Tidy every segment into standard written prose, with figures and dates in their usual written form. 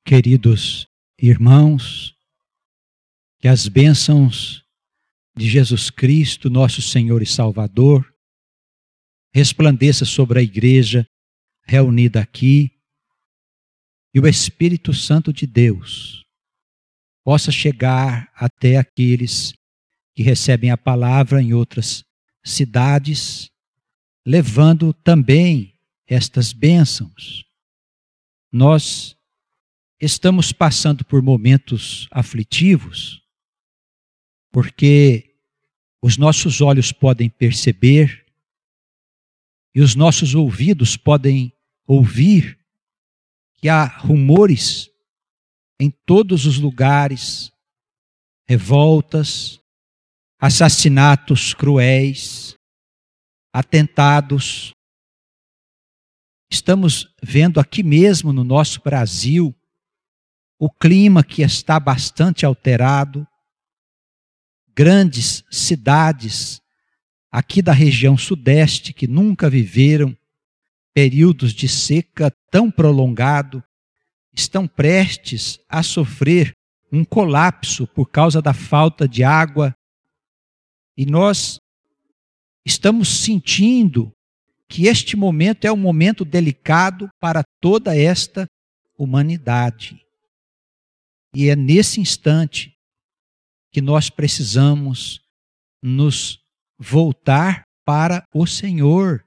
Queridos irmãos, que as bênçãos de Jesus Cristo, nosso Senhor e Salvador, resplandeça sobre a igreja reunida aqui e o Espírito Santo de Deus possa chegar até aqueles que recebem a palavra em outras cidades, levando também estas bênçãos. Nós estamos passando por momentos aflitivos, porque os nossos olhos podem perceber e os nossos ouvidos podem ouvir que há rumores em todos os lugares, revoltas, assassinatos cruéis, atentados. Estamos vendo aqui mesmo no nosso Brasil o clima que está bastante alterado. Grandes cidades aqui da região sudeste que nunca viveram períodos de seca tão prolongado, estão prestes a sofrer um colapso por causa da falta de água. E nós estamos sentindo que este momento é um momento delicado para toda esta humanidade. E é nesse instante que nós precisamos nos voltar para o Senhor.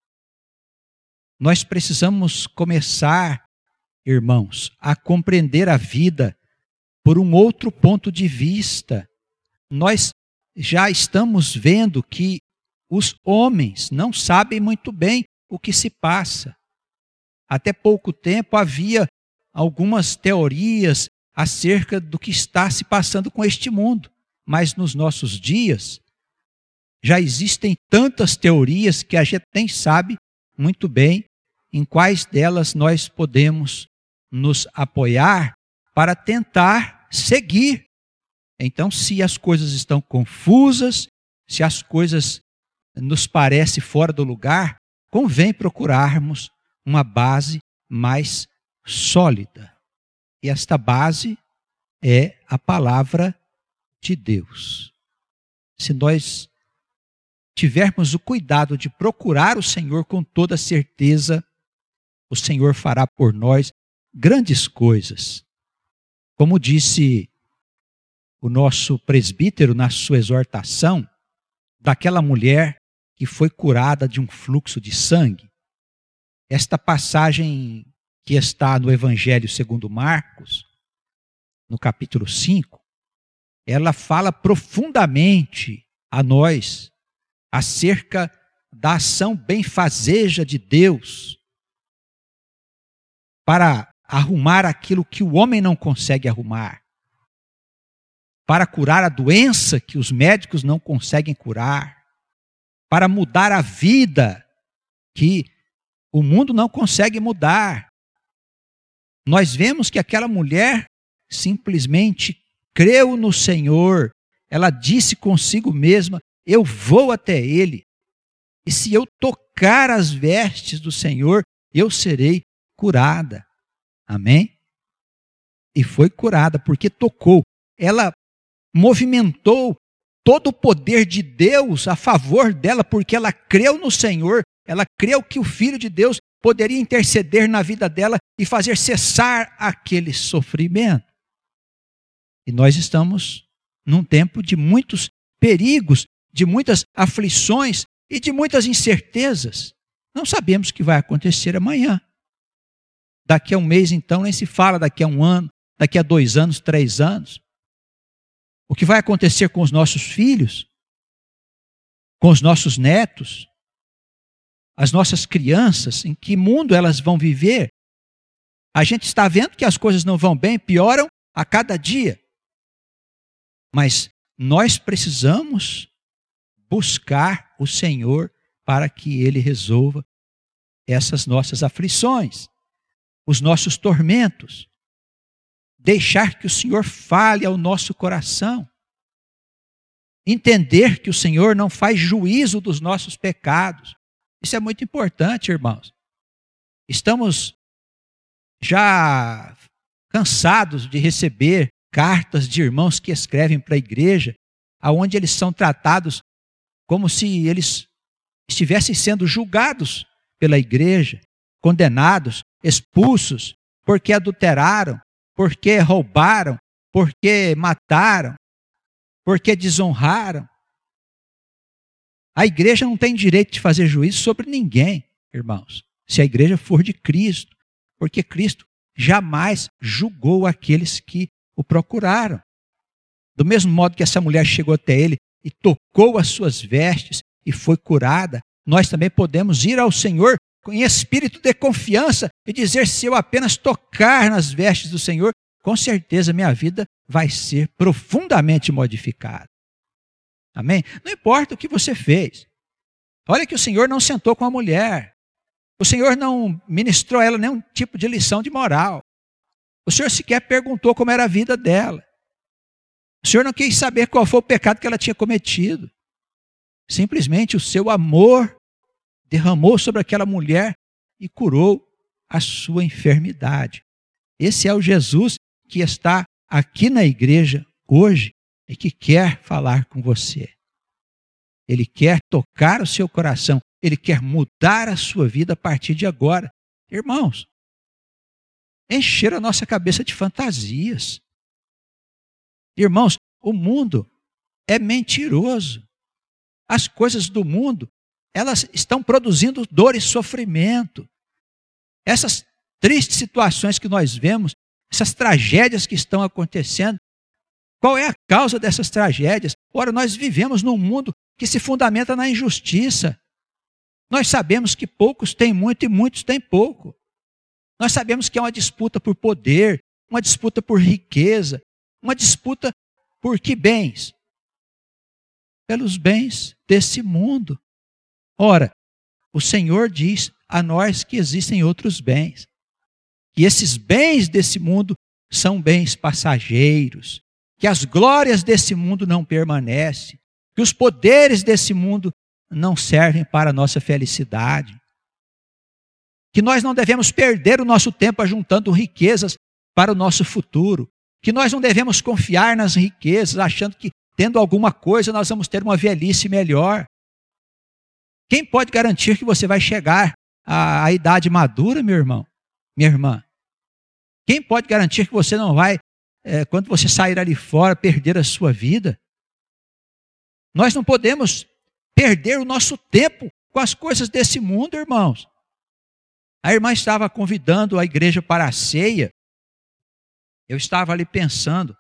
Nós precisamos começar, irmãos, a compreender a vida por um outro ponto de vista. Nós já estamos vendo que os homens não sabem muito bem o que se passa. Até pouco tempo havia algumas teorias acerca do que está se passando com este mundo. Mas nos nossos dias, já existem tantas teorias que a gente nem sabe muito bem em quais delas nós podemos nos apoiar para tentar seguir. Então, se as coisas estão confusas, se as coisas nos parecem fora do lugar, convém procurarmos uma base mais sólida. E esta base é a palavra de Deus. Se nós tivermos o cuidado de procurar o Senhor com toda certeza, o Senhor fará por nós grandes coisas. Como disse o nosso presbítero na sua exortação, daquela mulher que foi curada de um fluxo de sangue. Esta passagem que está no Evangelho segundo Marcos, no capítulo 5, ela fala profundamente a nós acerca da ação benfazeja de Deus para arrumar aquilo que o homem não consegue arrumar, para curar a doença que os médicos não conseguem curar, para mudar a vida que o mundo não consegue mudar. Nós vemos que aquela mulher simplesmente creu no Senhor. Ela disse consigo mesma: eu vou até Ele, e se eu tocar as vestes do Senhor, eu serei curada. Amém? E foi curada porque tocou. Ela movimentou todo o poder de Deus a favor dela, porque ela creu no Senhor, ela creu que o Filho de Deus poderia interceder na vida dela e fazer cessar aquele sofrimento. E nós estamos num tempo de muitos perigos, de muitas aflições e de muitas incertezas. Não sabemos o que vai acontecer amanhã. Daqui a um mês, então, nem se fala daqui a um ano, daqui a 2 anos, 3 anos. O que vai acontecer com os nossos filhos, com os nossos netos, as nossas crianças, em que mundo elas vão viver? A gente está vendo que as coisas não vão bem, pioram a cada dia. Mas nós precisamos buscar o Senhor para que Ele resolva essas nossas aflições, os nossos tormentos. Deixar que o Senhor fale ao nosso coração. Entender que o Senhor não faz juízo dos nossos pecados. Isso é muito importante, irmãos. Estamos já cansados de receber cartas de irmãos que escrevem para a igreja, aonde eles são tratados como se eles estivessem sendo julgados pela igreja, condenados, expulsos, porque adulteraram, porque roubaram, porque mataram, porque desonraram. A igreja não tem direito de fazer juízo sobre ninguém, irmãos, se a igreja for de Cristo, porque Cristo jamais julgou aqueles que o procuraram. Do mesmo modo que essa mulher chegou até ele e tocou as suas vestes e foi curada, nós também podemos ir ao Senhor em espírito de confiança e dizer: se eu apenas tocar nas vestes do Senhor, com certeza minha vida vai ser profundamente modificada. Amém? Não importa o que você fez. Olha que o Senhor não sentou com a mulher. O Senhor não ministrou a ela nenhum tipo de lição de moral. O Senhor sequer perguntou como era a vida dela. O Senhor não quis saber qual foi o pecado que ela tinha cometido. Simplesmente o seu amor derramou sobre aquela mulher e curou a sua enfermidade. Esse é o Jesus que está aqui na igreja hoje e que quer falar com você. Ele quer tocar o seu coração. Ele quer mudar a sua vida a partir de agora. Irmãos, encher a nossa cabeça de fantasias. Irmãos, o mundo é mentiroso. As coisas do mundo, elas estão produzindo dor e sofrimento. Essas tristes situações que nós vemos, essas tragédias que estão acontecendo, qual é a causa dessas tragédias? Ora, nós vivemos num mundo que se fundamenta na injustiça. Nós sabemos que poucos têm muito e muitos têm pouco. Nós sabemos que é uma disputa por poder, uma disputa por riqueza, uma disputa por que bens? Pelos bens desse mundo. Ora, o Senhor diz a nós que existem outros bens. Que esses bens desse mundo são bens passageiros. Que as glórias desse mundo não permanecem. Que os poderes desse mundo não servem para a nossa felicidade. Que nós não devemos perder o nosso tempo ajuntando riquezas para o nosso futuro. Que nós não devemos confiar nas riquezas, achando que tendo alguma coisa nós vamos ter uma velhice melhor. Quem pode garantir que você vai chegar à idade madura, meu irmão, minha irmã? Quem pode garantir que você não vai, quando você sair ali fora, perder a sua vida? Nós não podemos perder o nosso tempo com as coisas desse mundo, irmãos. A irmã estava convidando a igreja para a ceia. Eu estava ali pensando,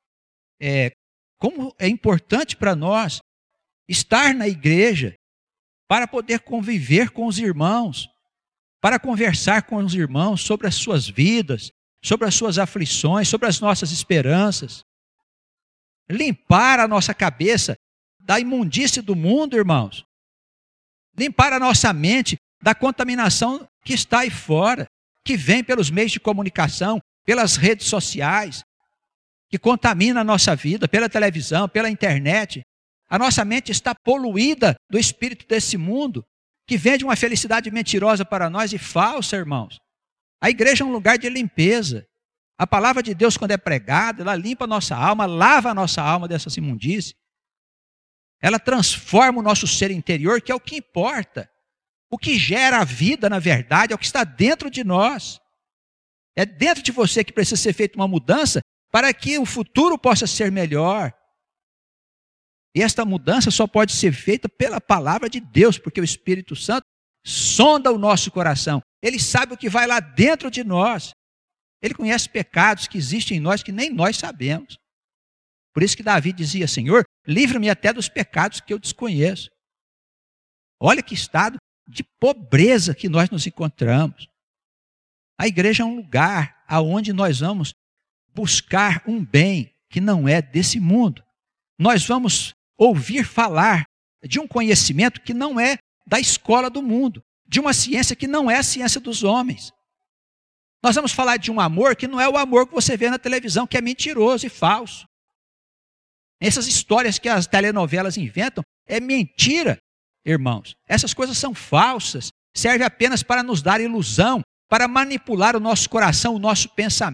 como é importante para nós estar na igreja para poder conviver com os irmãos, para conversar com os irmãos sobre as suas vidas, sobre as suas aflições, sobre as nossas esperanças. Limpar a nossa cabeça da imundície do mundo, irmãos. Limpar a nossa mente da contaminação que está aí fora, que vem pelos meios de comunicação, pelas redes sociais, que contamina a nossa vida, pela televisão, pela internet. A nossa mente está poluída do espírito desse mundo, que vende uma felicidade mentirosa para nós e falsa, irmãos. A igreja é um lugar de limpeza. A palavra de Deus, quando é pregada, ela limpa a nossa alma, lava a nossa alma dessas imundícies. Ela transforma o nosso ser interior, que é o que importa. O que gera a vida, na verdade, é o que está dentro de nós. É dentro de você que precisa ser feita uma mudança para que o futuro possa ser melhor. E esta mudança só pode ser feita pela palavra de Deus, porque o Espírito Santo sonda o nosso coração. Ele sabe o que vai lá dentro de nós. Ele conhece pecados que existem em nós que nem nós sabemos. Por isso que Davi dizia: Senhor, livra-me até dos pecados que eu desconheço. Olha que estado de pobreza que nós nos encontramos. A igreja é um lugar aonde nós vamos buscar um bem que não é desse mundo. Nós vamos ouvir falar de um conhecimento que não é da escola do mundo, de uma ciência que não é a ciência dos homens. Nós vamos falar de um amor que não é o amor que você vê na televisão, que é mentiroso e falso. Essas histórias que as telenovelas inventam é mentira, irmãos. Essas coisas são falsas, servem apenas para nos dar ilusão, para manipular o nosso coração, o nosso pensamento,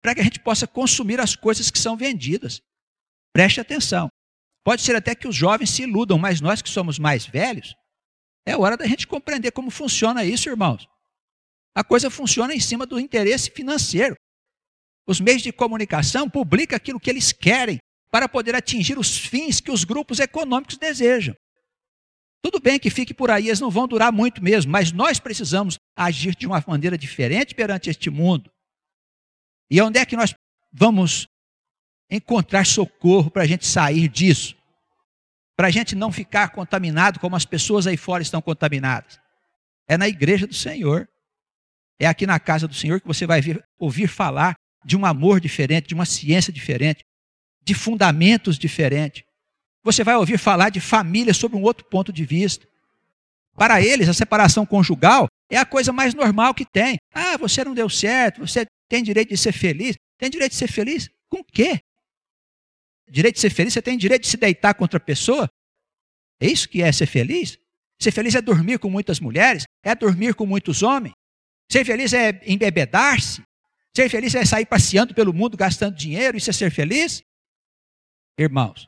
para que a gente possa consumir as coisas que são vendidas. Preste atenção. Pode ser até que os jovens se iludam, mas nós que somos mais velhos, é hora da gente compreender como funciona isso, irmãos. A coisa funciona em cima do interesse financeiro. Os meios de comunicação publicam aquilo que eles querem para poder atingir os fins que os grupos econômicos desejam. Tudo bem que fique por aí, eles não vão durar muito mesmo, mas nós precisamos agir de uma maneira diferente perante este mundo. E onde é que nós vamos encontrar socorro para a gente sair disso? Para a gente não ficar contaminado como as pessoas aí fora estão contaminadas? É na igreja do Senhor. É aqui na casa do Senhor que você vai ouvir falar de um amor diferente, de uma ciência diferente, de fundamentos diferentes. Você vai ouvir falar de família sob um outro ponto de vista. Para eles, a separação conjugal é a coisa mais normal que tem. Ah, você não deu certo, você tem direito de ser feliz. Tem direito de ser feliz? Com o quê? Direito de ser feliz? Você tem direito de se deitar contra a pessoa? É isso que é ser feliz? Ser feliz é dormir com muitas mulheres? É dormir com muitos homens? Ser feliz é embebedar-se? Ser feliz é sair passeando pelo mundo gastando dinheiro? Isso é ser feliz? Irmãos,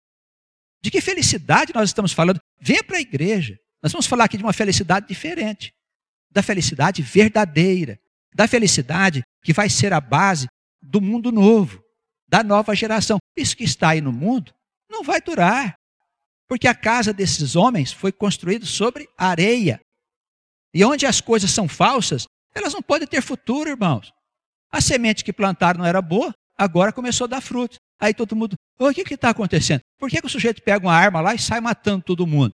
de que felicidade nós estamos falando? Venha para a igreja. Nós vamos falar aqui de uma felicidade diferente. Da felicidade verdadeira. Da felicidade que vai ser a base do mundo novo. Da nova geração. Isso que está aí no mundo não vai durar. Porque a casa desses homens foi construída sobre areia. E onde as coisas são falsas, elas não podem ter futuro, irmãos. A semente que plantaram não era boa, agora começou a dar frutos. Aí todo mundo, o que está acontecendo? Por que o sujeito pega uma arma lá e sai matando todo mundo?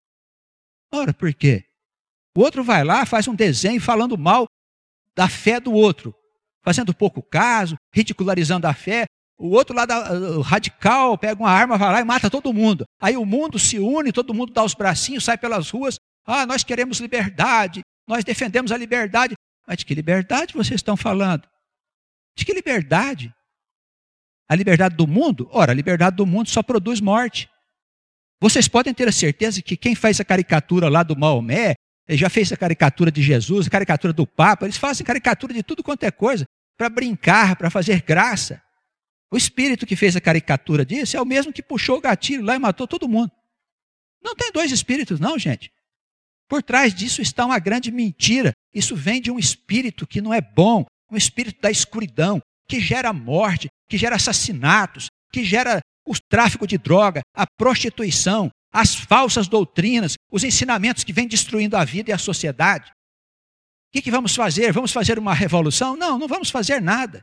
Ora, por quê? O outro vai lá, faz um desenho falando mal da fé do outro, fazendo pouco caso, ridicularizando a fé. O outro lá, o radical, pega uma arma, vai lá e mata todo mundo. Aí o mundo se une, todo mundo dá os bracinhos, sai pelas ruas. Ah, nós queremos liberdade, nós defendemos a liberdade. Mas de que liberdade vocês estão falando? De que liberdade? A liberdade do mundo? Ora, a liberdade do mundo só produz morte. Vocês podem ter a certeza que quem faz a caricatura lá do Maomé, já fez a caricatura de Jesus, a caricatura do Papa, eles fazem caricatura de tudo quanto é coisa, para brincar, para fazer graça. O espírito que fez a caricatura disso é o mesmo que puxou o gatilho lá e matou todo mundo. Não tem dois espíritos não, gente. Por trás disso está uma grande mentira. Isso vem de um espírito que não é bom, um espírito da escuridão, que gera morte, que gera assassinatos, que gera o tráfico de droga, a prostituição, as falsas doutrinas, os ensinamentos que vêm destruindo a vida e a sociedade. O que vamos fazer? Vamos fazer uma revolução? Não, não vamos fazer nada.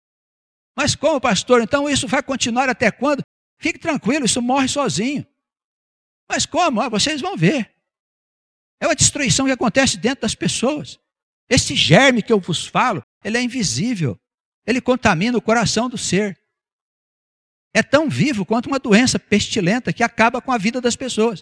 Mas como, pastor? Então isso vai continuar até quando? Fique tranquilo, isso morre sozinho. Mas como? Ah, vocês vão ver. É uma destruição que acontece dentro das pessoas. Esse germe que eu vos falo, ele é invisível. Ele contamina o coração do ser. É tão vivo quanto uma doença pestilenta que acaba com a vida das pessoas.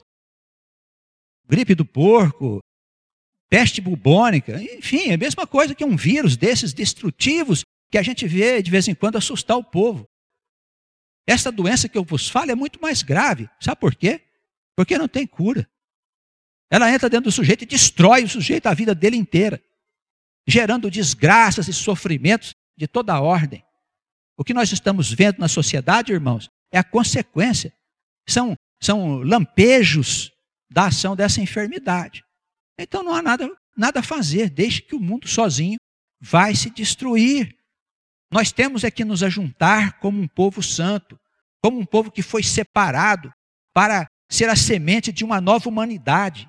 Gripe do porco, peste bubônica, enfim, é a mesma coisa que um vírus desses destrutivos que a gente vê de vez em quando assustar o povo. Essa doença que eu vos falo é muito mais grave. Sabe por quê? Porque não tem cura. Ela entra dentro do sujeito e destrói o sujeito a vida dele inteira, gerando desgraças e sofrimentos de toda a ordem. O que nós estamos vendo na sociedade, irmãos, é a consequência. São lampejos da ação dessa enfermidade. Então não há nada a fazer, deixe que o mundo sozinho vai se destruir. Nós temos é que nos ajuntar como um povo santo, como um povo que foi separado para ser a semente de uma nova humanidade.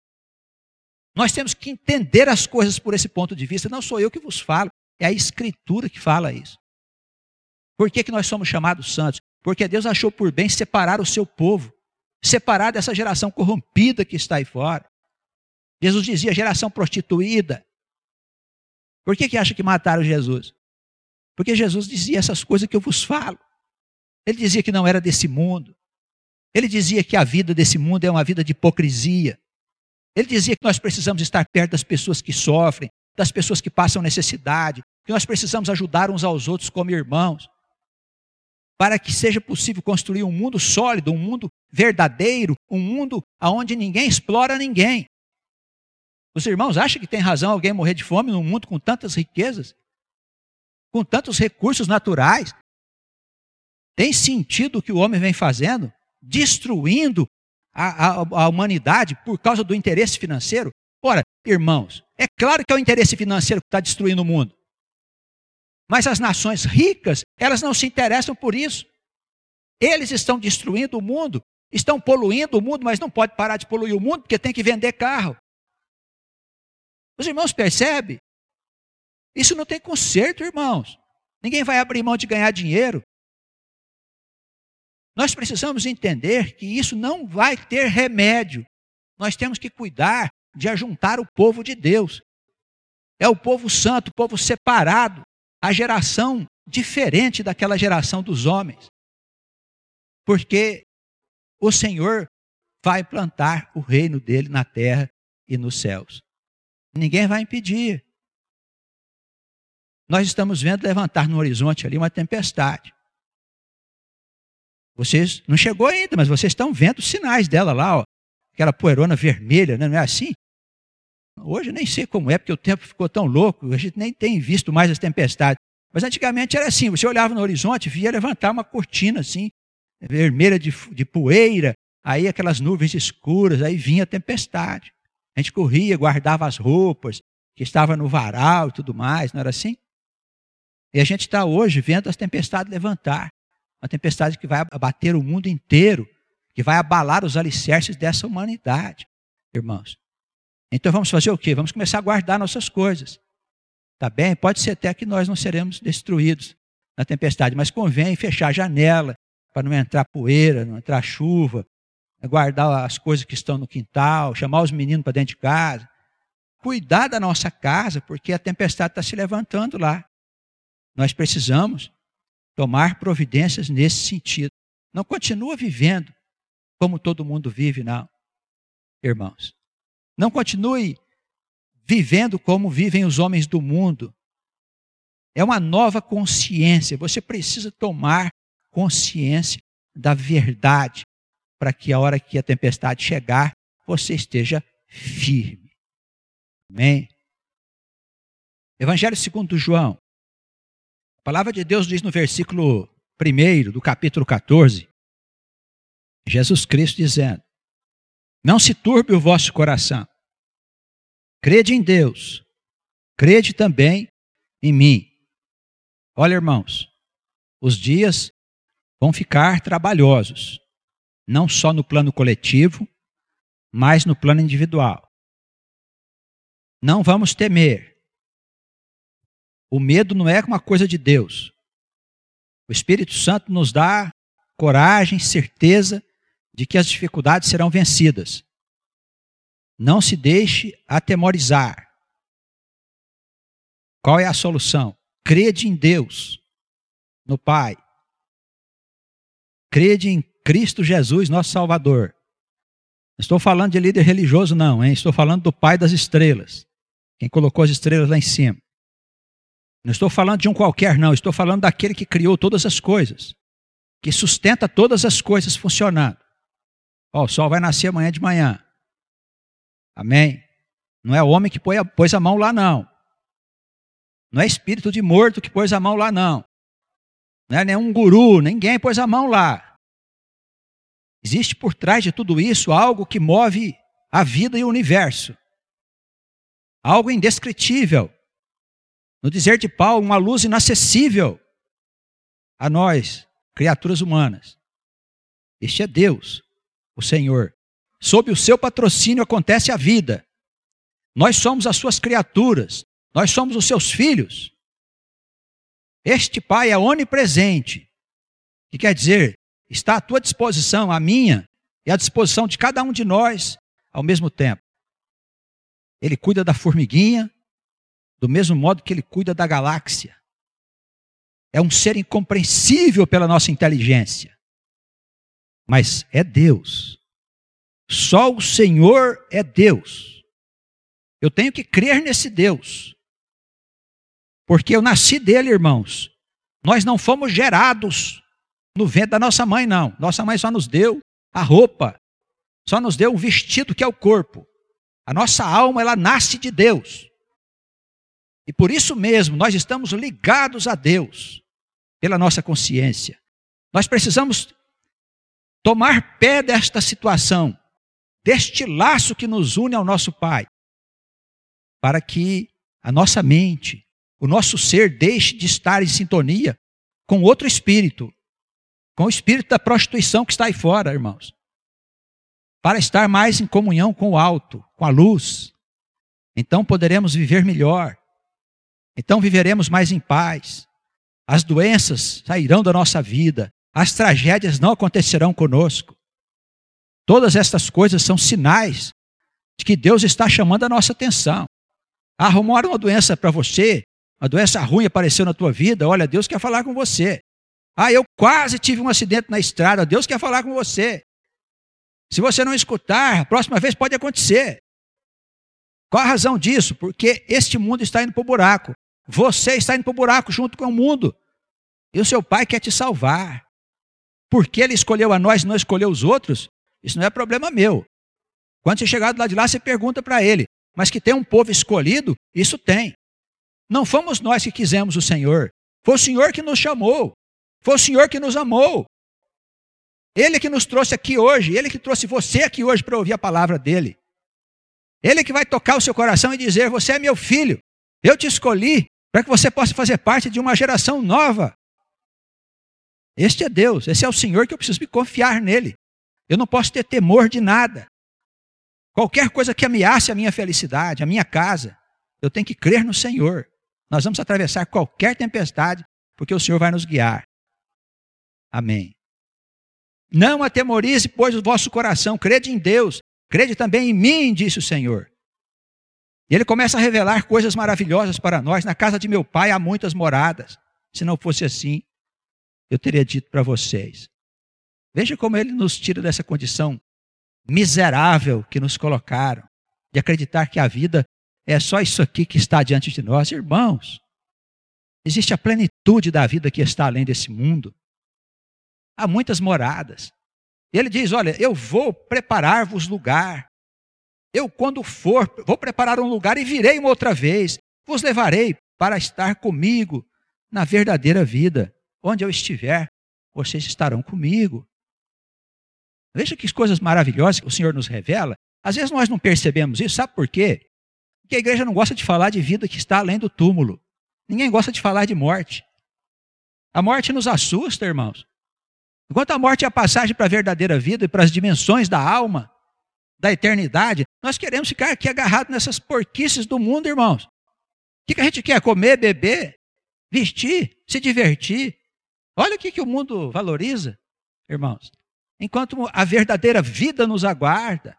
Nós temos que entender as coisas por esse ponto de vista. Não sou eu que vos falo, é a Escritura que fala isso. Por que nós somos chamados santos? Porque Deus achou por bem separar o seu povo, separar dessa geração corrompida que está aí fora. Jesus dizia geração prostituída. Por que acha que mataram Jesus? Porque Jesus dizia essas coisas que eu vos falo. Ele dizia que não era desse mundo. Ele dizia que a vida desse mundo é uma vida de hipocrisia. Ele dizia que nós precisamos estar perto das pessoas que sofrem, das pessoas que passam necessidade, que nós precisamos ajudar uns aos outros como irmãos, para que seja possível construir um mundo sólido, um mundo verdadeiro, um mundo onde ninguém explora ninguém. Os irmãos acham que tem razão alguém morrer de fome num mundo com tantas riquezas? com tantos recursos naturais. Tem sentido o que o homem vem fazendo? Destruindo a humanidade por causa do interesse financeiro? Ora, irmãos, é claro que é o interesse financeiro que está destruindo o mundo. Mas as nações ricas, elas não se interessam por isso. Eles estão destruindo o mundo, estão poluindo o mundo, mas não pode parar de poluir o mundo porque tem que vender carro. Os irmãos percebem? Isso não tem conserto, irmãos. Ninguém vai abrir mão de ganhar dinheiro. Nós precisamos entender que isso não vai ter remédio. Nós temos que cuidar de ajuntar o povo de Deus. É o povo santo, o povo separado, a geração diferente daquela geração dos homens. Porque o Senhor vai plantar o reino dele na terra e nos céus. Ninguém vai impedir. Nós estamos vendo levantar no horizonte ali uma tempestade. Vocês, não chegou ainda, mas vocês estão vendo os sinais dela lá, ó. Aquela poeirona vermelha, né? Não é assim? Hoje eu nem sei como é, porque o tempo ficou tão louco, a gente nem tem visto mais as tempestades. Mas antigamente era assim, você olhava no horizonte, via levantar uma cortina assim, vermelha de poeira, aí aquelas nuvens escuras, aí vinha a tempestade. A gente corria, guardava as roupas que estavam no varal e tudo mais, não era assim? E a gente está hoje vendo as tempestades levantar. Uma tempestade que vai abater o mundo inteiro, que vai abalar os alicerces dessa humanidade, irmãos. Então vamos fazer o quê? Vamos começar a guardar nossas coisas. Tá bem? Pode ser até que nós não seremos destruídos na tempestade, mas convém fechar a janela para não entrar poeira, não entrar chuva, guardar as coisas que estão no quintal, chamar os meninos para dentro de casa. Cuidar da nossa casa, porque a tempestade está se levantando lá. Nós precisamos tomar providências nesse sentido. Não continua vivendo como todo mundo vive, não, irmãos. Não continue vivendo como vivem os homens do mundo. É uma nova consciência. Você precisa tomar consciência da verdade para que a hora que a tempestade chegar, você esteja firme. Amém? Evangelho segundo João. A palavra de Deus diz no versículo 1 do capítulo 14, Jesus Cristo dizendo: não se turbe o vosso coração. Crede em Deus, crede também em mim. Olha, irmãos, os dias vão ficar trabalhosos, não só no plano coletivo, mas no plano individual. Não vamos temer. O medo não é uma coisa de Deus. O Espírito Santo nos dá coragem, certeza de que as dificuldades serão vencidas. Não se deixe atemorizar. Qual é a solução? Crede em Deus, no Pai. Crede em Cristo Jesus, nosso Salvador. Não estou falando de líder religioso, não, hein? Estou falando do Pai das estrelas. Quem colocou as estrelas lá em cima. Não estou falando de um qualquer, não. Estou falando daquele que criou todas as coisas. Que sustenta todas as coisas funcionando. Ó, o sol vai nascer amanhã de manhã. Amém? Não é o homem que pôs a mão lá, não. Não é espírito de morto que pôs a mão lá, não. Não é nenhum guru, ninguém pôs a mão lá. Existe por trás de tudo isso algo que move a vida e o universo. Algo indescritível. No dizer de Paulo, uma luz inacessível a nós, criaturas humanas. Este é Deus, o Senhor. Sob o seu patrocínio acontece a vida. Nós somos as suas criaturas. Nós somos os seus filhos. Este Pai é onipresente. Que quer dizer, está à tua disposição, a minha, e à disposição de cada um de nós ao mesmo tempo. Ele cuida da formiguinha, do mesmo modo que ele cuida da galáxia. É um ser incompreensível pela nossa inteligência. Mas é Deus. Só o Senhor é Deus. Eu tenho que crer nesse Deus. Porque eu nasci dele, irmãos. Nós não fomos gerados no ventre da nossa mãe, não. Nossa mãe só nos deu a roupa. Só nos deu um vestido que é o corpo. A nossa alma, ela nasce de Deus. E por isso mesmo, nós estamos ligados a Deus, pela nossa consciência. Nós precisamos tomar pé desta situação, deste laço que nos une ao nosso Pai, para que a nossa mente, o nosso ser deixe de estar em sintonia com outro espírito, com o espírito da prostituição que está aí fora, irmãos. Para estar mais em comunhão com o alto, com a luz. Então poderemos viver melhor. Então viveremos mais em paz. As doenças sairão da nossa vida. As tragédias não acontecerão conosco. Todas estas coisas são sinais de que Deus está chamando a nossa atenção. Arrumaram uma doença para você, uma doença ruim apareceu na tua vida, olha, Deus quer falar com você. Eu quase tive um acidente na estrada, Deus quer falar com você. Se você não escutar, a próxima vez pode acontecer. Qual a razão disso? Porque este mundo está indo para o buraco. Você está indo para o buraco junto com o mundo. E o seu Pai quer te salvar. Porque Ele escolheu a nós e não escolheu os outros, isso não é problema meu. Quando você chegar do lado de lá, você pergunta para Ele. Mas que tem um povo escolhido, isso tem. Não fomos nós que quisemos o Senhor. Foi o Senhor que nos chamou. Foi o Senhor que nos amou. Ele que nos trouxe aqui hoje. Ele que trouxe você aqui hoje para ouvir a palavra dEle. Ele que vai tocar o seu coração e dizer, você é meu filho. Eu te escolhi para que você possa fazer parte de uma geração nova. Este é Deus. Esse é o Senhor que eu preciso me confiar nele. Eu não posso ter temor de nada. Qualquer coisa que ameace a minha felicidade, a minha casa, eu tenho que crer no Senhor. Nós vamos atravessar qualquer tempestade, porque o Senhor vai nos guiar. Amém. Não atemorize, pois, o vosso coração, crede em Deus, crede também em mim, disse o Senhor. E Ele começa a revelar coisas maravilhosas para nós. Na casa de meu Pai há muitas moradas. Se não fosse assim, eu teria dito para vocês. Veja como Ele nos tira dessa condição miserável que nos colocaram, de acreditar que a vida é só isso aqui que está diante de nós. Irmãos, existe a plenitude da vida que está além desse mundo. Há muitas moradas. Ele diz, olha, eu vou preparar-vos lugar. Eu, quando for, vou preparar um lugar e virei uma outra vez. Vos levarei para estar comigo na verdadeira vida. Onde eu estiver, vocês estarão comigo. Veja que coisas maravilhosas que o Senhor nos revela. Às vezes nós não percebemos isso, sabe por quê? Porque a igreja não gosta de falar de vida que está além do túmulo. Ninguém gosta de falar de morte. A morte nos assusta, irmãos. Enquanto a morte é a passagem para a verdadeira vida e para as dimensões da alma, da eternidade, nós queremos ficar aqui agarrados nessas porquices do mundo, irmãos. O que a gente quer? Comer, beber, vestir, se divertir. Olha o que o mundo valoriza, irmãos. Enquanto a verdadeira vida nos aguarda.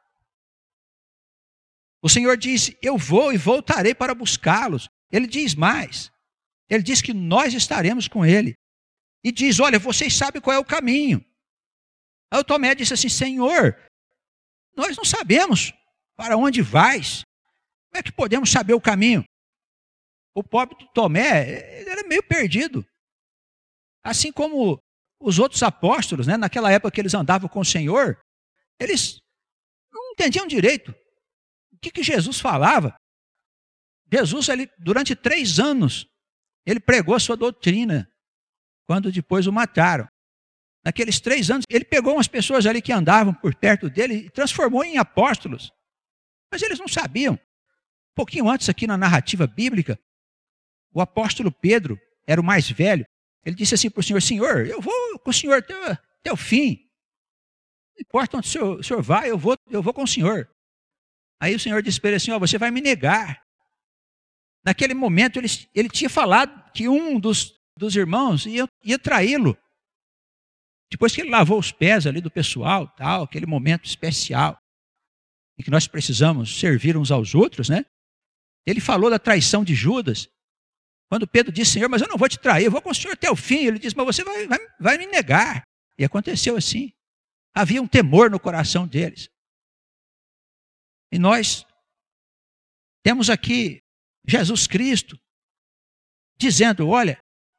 O Senhor diz, eu vou e voltarei para buscá-los. Ele diz mais. Ele diz que nós estaremos com Ele. E diz, olha, vocês sabem qual é o caminho. Aí o Tomé disse assim, Senhor, nós não sabemos para onde vais. Como é que podemos saber o caminho? O pobre do Tomé, ele era meio perdido. Assim como os outros apóstolos, né, naquela época que eles andavam com o Senhor, eles não entendiam direito o que Jesus falava. Jesus, durante 3 anos, ele pregou a sua doutrina, quando depois o mataram. Naqueles 3 anos, ele pegou umas pessoas ali que andavam por perto dele e transformou em apóstolos. Mas eles não sabiam. Um pouquinho antes, aqui na narrativa bíblica, o apóstolo Pedro era o mais velho. Ele disse assim para o Senhor, Senhor, eu vou com o Senhor até o fim. Não importa onde o senhor vai, eu vou com o Senhor. Aí o Senhor disse para ele assim, você vai me negar. Naquele momento, ele tinha falado que um dos irmãos ia traí-lo. Depois que ele lavou os pés ali do pessoal, tal, aquele momento especial, em que nós precisamos servir uns aos outros, né? Ele falou da traição de Judas. Quando Pedro disse, Senhor, mas eu não vou te trair, eu vou com o Senhor até o fim. Ele disse, mas você vai me negar. E aconteceu assim. Havia um temor no coração deles. E nós temos aqui Jesus Cristo dizendo, olha,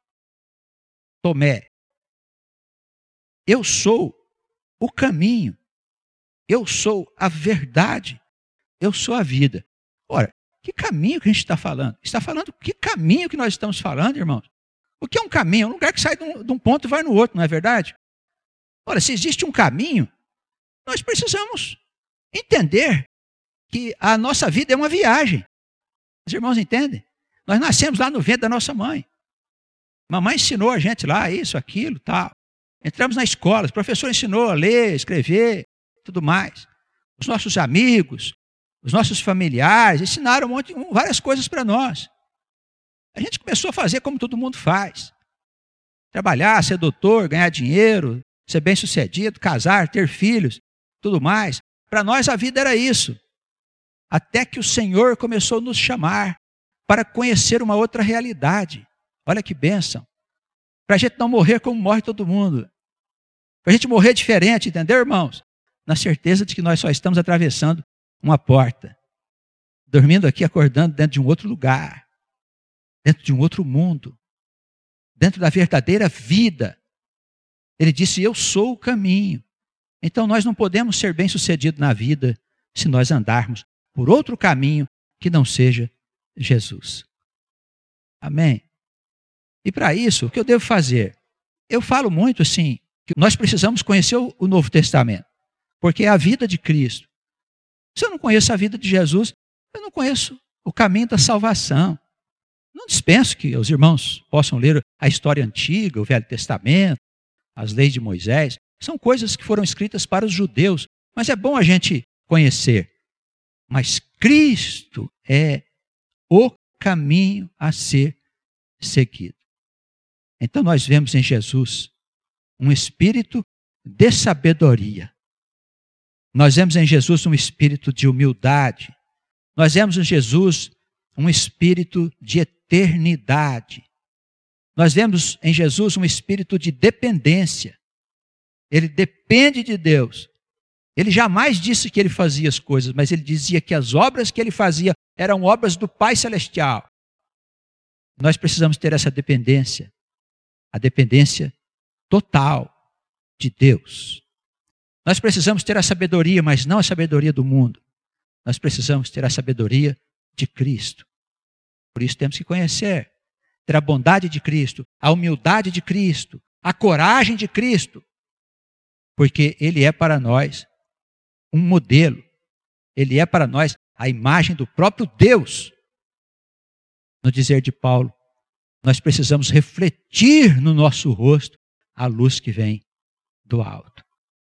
Tomé, eu sou o caminho, eu sou a verdade, eu sou a vida. Ora, Que caminho que a gente está falando? Está falando que caminho que nós estamos falando, irmãos? O que é um caminho? É um lugar que sai de um ponto e vai no outro, não é verdade? Ora, se existe um caminho, nós precisamos entender que a nossa vida é uma viagem. Os irmãos entendem? Nós nascemos lá no ventre da nossa mãe. Mamãe ensinou a gente lá isso, aquilo, tal. Entramos na escola, o professor ensinou a ler, escrever, tudo mais. Os nossos amigos, os nossos familiares ensinaram várias coisas para nós. A gente começou a fazer como todo mundo faz. Trabalhar, ser doutor, ganhar dinheiro, ser bem-sucedido, casar, ter filhos, tudo mais. Para nós a vida era isso. Até que o Senhor começou a nos chamar para conhecer uma outra realidade. Olha que bênção. Para a gente não morrer como morre todo mundo. Para a gente morrer diferente, entendeu, irmãos? Na certeza de que nós só estamos atravessando uma porta. Dormindo aqui, acordando dentro de um outro lugar. Dentro de um outro mundo. Dentro da verdadeira vida. Ele disse, eu sou o caminho. Então nós não podemos ser bem-sucedidos na vida se nós andarmos por outro caminho que não seja Jesus. Amém? E para isso, o que eu devo fazer? Eu falo muito assim, que nós precisamos conhecer o Novo Testamento, porque é a vida de Cristo. Se eu não conheço a vida de Jesus, eu não conheço o caminho da salvação. Não dispenso que os irmãos possam ler a história antiga, o Velho Testamento, as leis de Moisés. São coisas que foram escritas para os judeus, mas é bom a gente conhecer. Mas Cristo é o caminho a ser seguido. Então nós vemos em Jesus um espírito de sabedoria. Nós vemos em Jesus um espírito de humildade. Nós vemos em Jesus um espírito de eternidade. Nós vemos em Jesus um espírito de dependência. Ele depende de Deus. Ele jamais disse que ele fazia as coisas, mas ele dizia que as obras que ele fazia eram obras do Pai Celestial. Nós precisamos ter essa dependência. A dependência total de Deus. Nós precisamos ter a sabedoria, mas não a sabedoria do mundo. Nós precisamos ter a sabedoria de Cristo. Por isso temos que conhecer, ter a bondade de Cristo, a humildade de Cristo, a coragem de Cristo. Porque Ele é para nós um modelo. Ele é para nós a imagem do próprio Deus. No dizer de Paulo, nós precisamos refletir no nosso rosto a luz que vem do alto.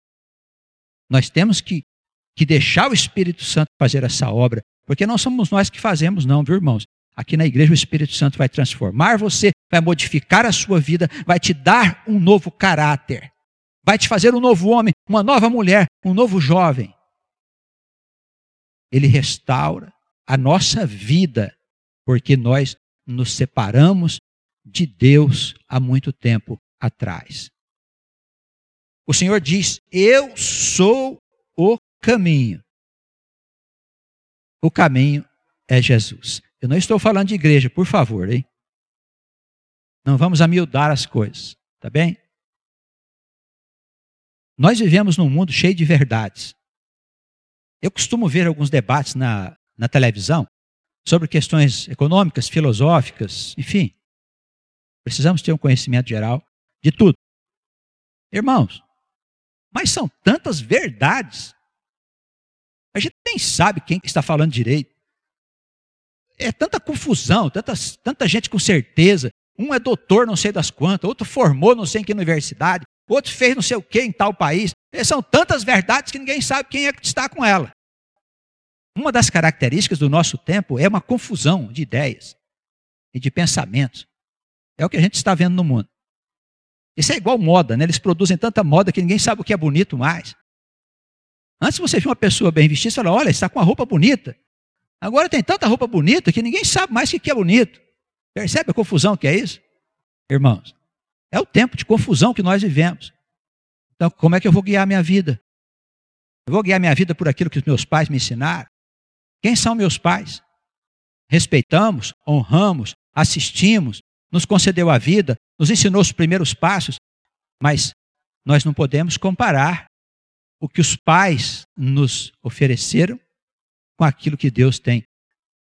Nós temos que deixar o Espírito Santo fazer essa obra, porque não somos nós que fazemos não, viu, irmãos? Aqui na igreja o Espírito Santo vai transformar você, vai modificar a sua vida, vai te dar um novo caráter, vai te fazer um novo homem, uma nova mulher, um novo jovem. Ele restaura a nossa vida, porque nós nos separamos de Deus há muito tempo atrás. O Senhor diz, eu sou o caminho. O caminho é Jesus. Eu não estou falando de igreja, por favor, hein? Não vamos amiudar as coisas, tá bem? Nós vivemos num mundo cheio de verdades. Eu costumo ver alguns debates na televisão sobre questões econômicas, filosóficas, enfim. Precisamos ter um conhecimento geral de tudo. Irmãos, mas são tantas verdades. A gente nem sabe quem está falando direito. É tanta confusão, tanta gente com certeza. Um é doutor não sei das quantas, outro formou não sei em que universidade, outro fez não sei o que em tal país. São tantas verdades que ninguém sabe quem é que está com ela. Uma das características do nosso tempo é uma confusão de ideias e de pensamentos. É o que a gente está vendo no mundo. Isso é igual moda, né? Eles produzem tanta moda que ninguém sabe o que é bonito mais. Antes você viu uma pessoa bem vestida e fala, olha, está com uma roupa bonita. Agora tem tanta roupa bonita que ninguém sabe mais o que é bonito. Percebe a confusão que é isso? Irmãos, é o tempo de confusão que nós vivemos. Então, como é que eu vou guiar a minha vida? Eu vou guiar a minha vida por aquilo que os meus pais me ensinaram? Quem são meus pais? Respeitamos, honramos, assistimos, nos concedeu a vida, nos ensinou os primeiros passos, mas nós não podemos comparar o que os pais nos ofereceram com aquilo que Deus tem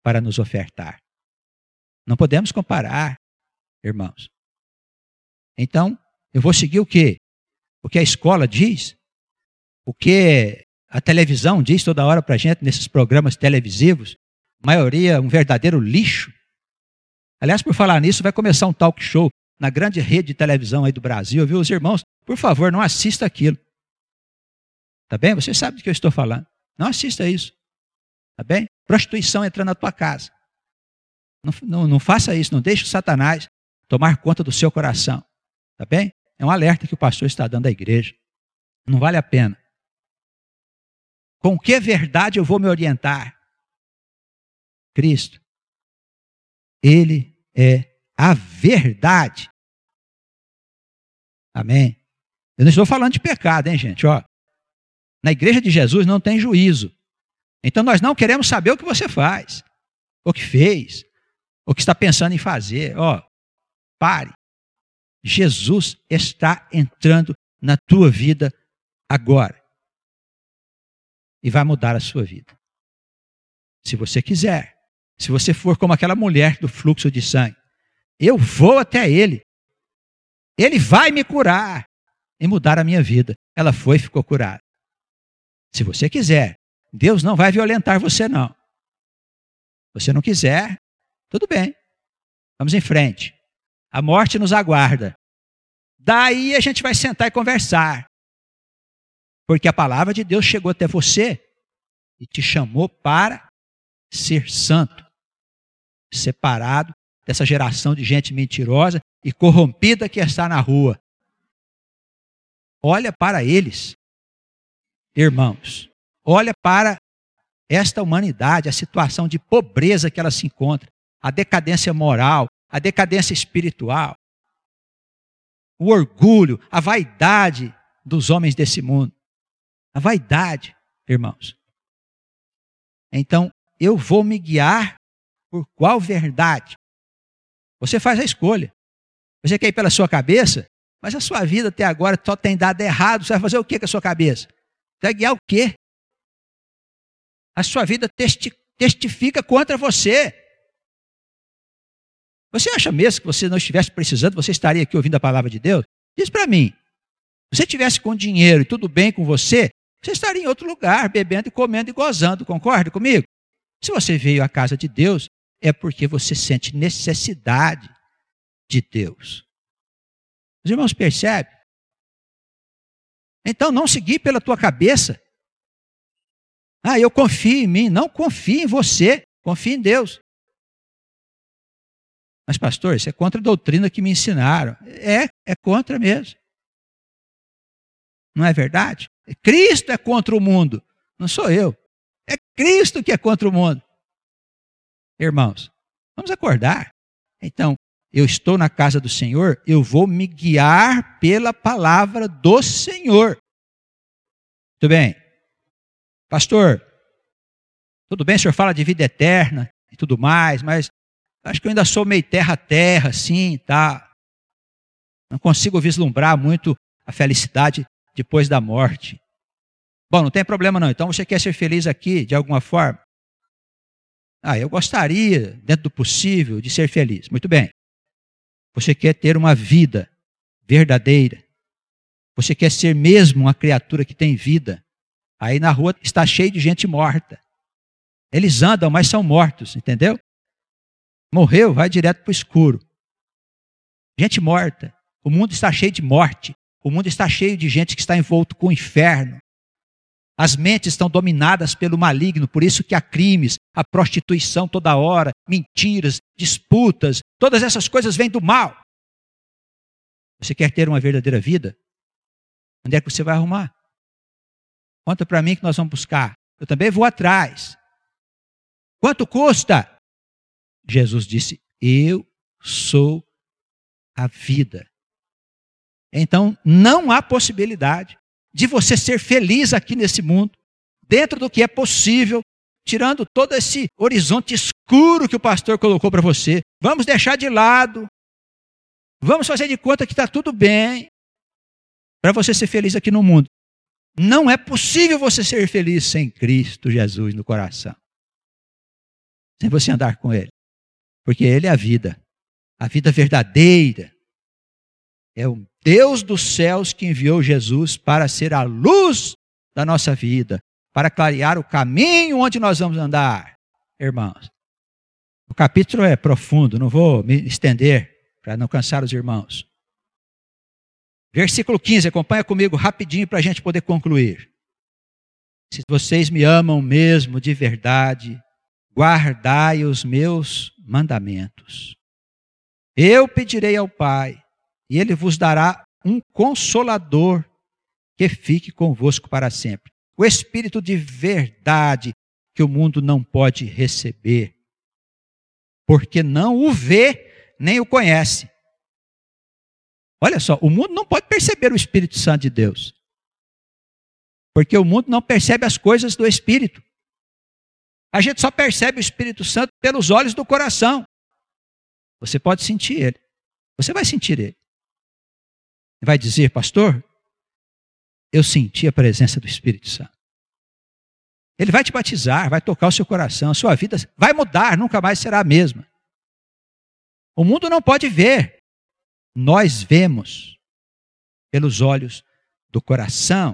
para nos ofertar. Não podemos comparar, irmãos. Então, eu vou seguir o quê? O que a escola diz? O que a televisão diz toda hora para a gente nesses programas televisivos? A maioria um verdadeiro lixo. Aliás, por falar nisso, vai começar um talk show na grande rede de televisão aí do Brasil, viu? Os irmãos, por favor, não assista aquilo. Tá bem? Você sabe do que eu estou falando. Não assista isso. Tá bem? Prostituição entrando na tua casa. Não faça isso, não deixe o Satanás tomar conta do seu coração. Tá bem? É um alerta que o pastor está dando à igreja. Não vale a pena. Com que verdade eu vou me orientar? Cristo. Ele é a verdade. Amém? Eu não estou falando de pecado, hein, gente? Ó, na igreja de Jesus não tem juízo. Então nós não queremos saber o que você faz, o que fez, o que está pensando em fazer. Ó, pare. Jesus está entrando na tua vida agora. E vai mudar a sua vida. Se você quiser. Se você for como aquela mulher do fluxo de sangue. Eu vou até Ele. Ele vai me curar e mudar a minha vida. Ela foi e ficou curada. Se você quiser, Deus não vai violentar você, não. Se você não quiser, tudo bem. Vamos em frente. A morte nos aguarda. Daí a gente vai sentar e conversar. Porque a palavra de Deus chegou até você e te chamou para ser santo. Separado dessa geração de gente mentirosa e corrompida que está na rua. Olha para eles, irmãos. Olha para esta humanidade, a situação de pobreza que ela se encontra, a decadência moral, a decadência espiritual, o orgulho, a vaidade dos homens desse mundo. A vaidade, irmãos. Então, eu vou me guiar por qual verdade? Você faz a escolha. Você quer ir pela sua cabeça, mas a sua vida até agora só tem dado errado. Você vai fazer o que com a sua cabeça? Você vai guiar o quê? A sua vida testifica contra você. Você acha mesmo que você não estivesse precisando, você estaria aqui ouvindo a palavra de Deus? Diz para mim. Se você estivesse com dinheiro e tudo bem com você, você estaria em outro lugar, bebendo e comendo e gozando. Concorda comigo? Se você veio à casa de Deus, é porque você sente necessidade de Deus. Os irmãos percebem? Então não seguir pela tua cabeça. Ah, eu confio em mim. Não confie em você, confie em Deus. Mas pastor, isso é contra a doutrina que me ensinaram. É contra mesmo. Não é verdade? Cristo é contra o mundo, não sou eu. É Cristo que é contra o mundo. Irmãos, vamos acordar. Então, eu estou na casa do Senhor, eu vou me guiar pela palavra do Senhor. Tudo bem? Pastor, tudo bem, o senhor fala de vida eterna e tudo mais, mas acho que eu ainda sou meio terra-terra, assim, tá? Não consigo vislumbrar muito a felicidade depois da morte. Bom, não tem problema não. Então você quer ser feliz aqui, de alguma forma? Eu gostaria, dentro do possível, de ser feliz. Muito bem. Você quer ter uma vida verdadeira. Você quer ser mesmo uma criatura que tem vida. Aí na rua está cheio de gente morta. Eles andam, mas são mortos, entendeu? Morreu, vai direto para o escuro. Gente morta. O mundo está cheio de morte. O mundo está cheio de gente que está envolto com o inferno. As mentes estão dominadas pelo maligno, por isso que há crimes, a prostituição toda hora, mentiras, disputas, todas essas coisas vêm do mal. Você quer ter uma verdadeira vida? Onde é que você vai arrumar? Conta para mim que nós vamos buscar. Eu também vou atrás. Quanto custa? Jesus disse, eu sou a vida. Então, não há possibilidade de você ser feliz aqui nesse mundo, dentro do que é possível, tirando todo esse horizonte escuro que o pastor colocou para você. Vamos deixar de lado, vamos fazer de conta que está tudo bem, para você ser feliz aqui no mundo. Não é possível você ser feliz sem Cristo Jesus no coração. sem você andar com Ele. Porque Ele é a vida verdadeira. É o Deus dos céus que enviou Jesus para ser a luz da nossa vida, para clarear o caminho onde nós vamos andar, irmãos. O capítulo é profundo, não vou me estender para não cansar os irmãos. Versículo 15, acompanha comigo rapidinho para a gente poder concluir. Se vocês me amam mesmo de verdade, guardai os meus mandamentos. Eu pedirei ao Pai, e Ele vos dará um Consolador que fique convosco para sempre. O Espírito de verdade que o mundo não pode receber, porque não o vê nem o conhece. Olha só, o mundo não pode perceber o Espírito Santo de Deus, porque o mundo não percebe as coisas do Espírito. A gente só percebe o Espírito Santo pelos olhos do coração. Você pode sentir ele. Você vai sentir ele. Vai dizer, pastor, eu senti a presença do Espírito Santo. Ele vai te batizar, vai tocar o seu coração, a sua vida vai mudar, nunca mais será a mesma. O mundo não pode ver. Nós vemos pelos olhos do coração.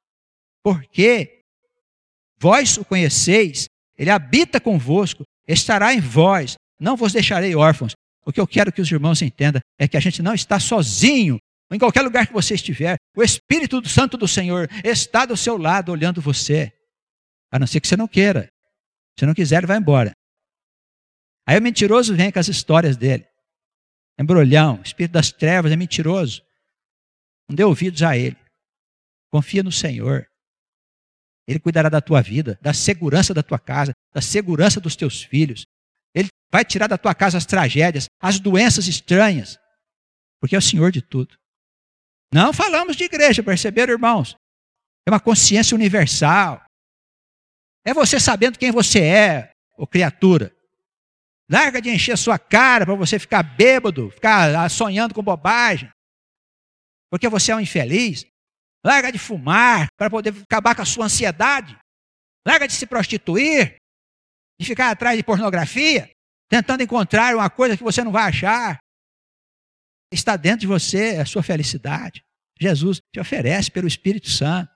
Porque vós o conheceis, ele habita convosco, estará em vós, não vos deixarei órfãos. O que eu quero que os irmãos entendam é que a gente não está sozinho. Em qualquer lugar que você estiver, o Espírito Santo do Senhor está do seu lado olhando você. A não ser que você não queira. Se não quiser, ele vai embora. Aí o mentiroso vem com as histórias dele. Embrolhão, espírito das trevas é mentiroso. Não dê ouvidos a ele. Confia no Senhor. Ele cuidará da tua vida, da segurança da tua casa, da segurança dos teus filhos. Ele vai tirar da tua casa as tragédias, as doenças estranhas. Porque é o Senhor de tudo. Não falamos de igreja, perceberam, irmãos? É uma consciência universal. É você sabendo quem você é, ô criatura. Larga de encher a sua cara para você ficar bêbado, ficar sonhando com bobagem. Porque você é um infeliz. Larga de fumar para poder acabar com a sua ansiedade. Larga de se prostituir, de ficar atrás de pornografia, tentando encontrar uma coisa que você não vai achar. Está dentro de você a sua felicidade. Jesus te oferece pelo Espírito Santo.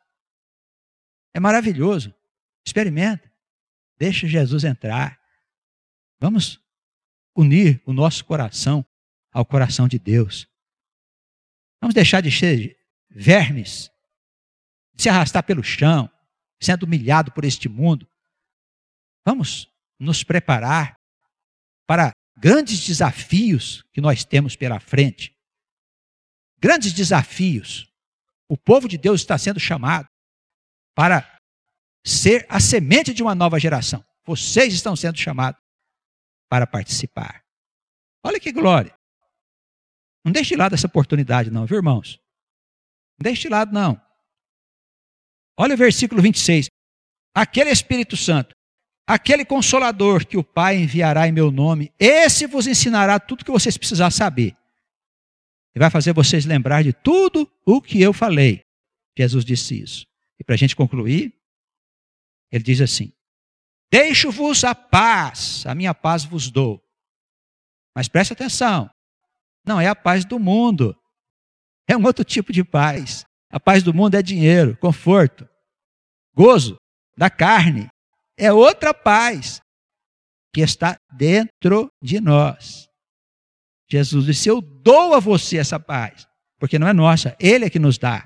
É maravilhoso. Experimenta. Deixa Jesus entrar. Vamos unir o nosso coração ao coração de Deus. Vamos deixar de ser vermes, de se arrastar pelo chão, sendo humilhado por este mundo. Vamos nos preparar para grandes desafios que nós temos pela frente. Grandes desafios. O povo de Deus está sendo chamado para ser a semente de uma nova geração. Vocês estão sendo chamados para participar. Olha que glória. Não deixe de lado essa oportunidade não, viu, irmãos? Não deixe de lado não. Olha o versículo 26. Aquele Espírito Santo, aquele Consolador que o Pai enviará em meu nome, esse vos ensinará tudo o que vocês precisarem saber. E vai fazer vocês lembrar de tudo o que eu falei. Jesus disse isso. E para a gente concluir, ele diz assim: deixo-vos a paz, a minha paz vos dou. Mas preste atenção, não é a paz do mundo. É um outro tipo de paz. A paz do mundo é dinheiro, conforto, gozo da carne. É outra paz que está dentro de nós. Jesus disse: eu dou a você essa paz, porque não é nossa, Ele é que nos dá.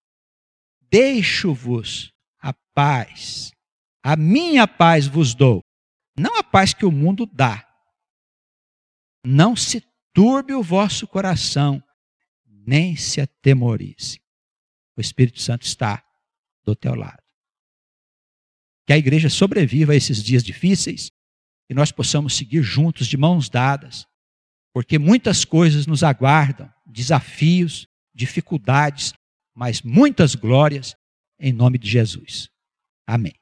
Deixo-vos a paz, a minha paz vos dou, não a paz que o mundo dá. Não se turbe o vosso coração, nem se atemorize. O Espírito Santo está do teu lado. Que a igreja sobreviva a esses dias difíceis e nós possamos seguir juntos de mãos dadas, porque muitas coisas nos aguardam, desafios, dificuldades, mas muitas glórias em nome de Jesus. Amém.